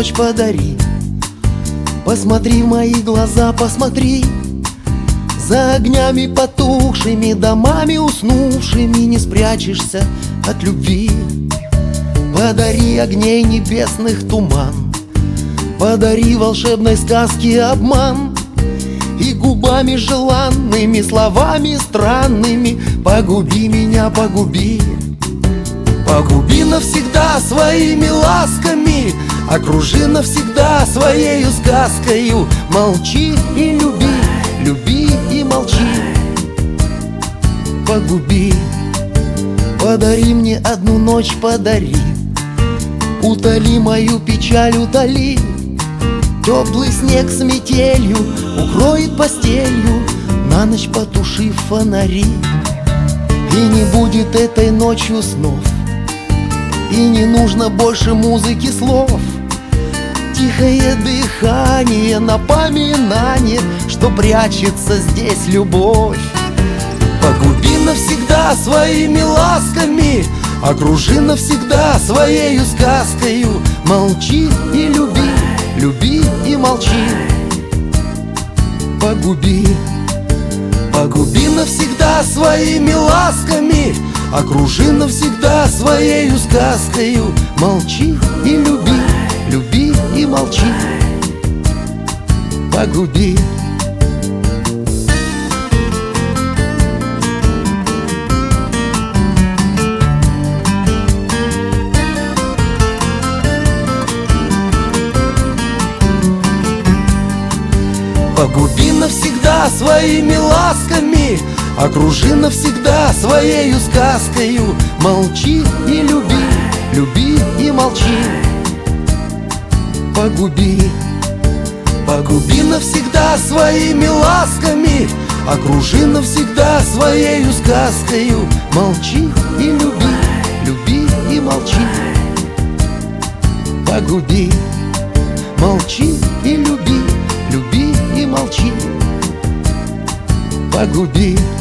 ночь подари. Посмотри в мои глаза, посмотри. За огнями потухшими, домами уснувшими не спрячешься от любви. Подари огней небесных туман, подари волшебной сказки обман. И губами желанными, словами странными погуби меня, погуби. Погуби навсегда своими ласками, окружи навсегда своею сказкою. Молчи и люби, люби и молчи. Погуби, подари мне одну ночь, подари. Утоли мою печаль, утоли. Теплый снег с метелью укроет постелью, на ночь потушив фонари. И не будет этой ночью снов, и не нужно больше музыки слов. Тихое дыхание, напоминание, что прячется здесь любовь. Погуби навсегда своими ласками, окружи навсегда своею сказкою. Молчи и люби, люби и молчи. Погуби, погуби навсегда своими ласками, окружи навсегда своею сказкою. Молчи и люби, люби и молчи. Погуби. Погуби навсегда своими ласками, окружи навсегда своею сказкою. Молчи и люби, люби и молчи. Погуби, погуби навсегда своими ласками, окружи навсегда своею сказкою. Молчи и люби, люби и молчи. Погуби, молчи и люби, люби и молчи. Погуби.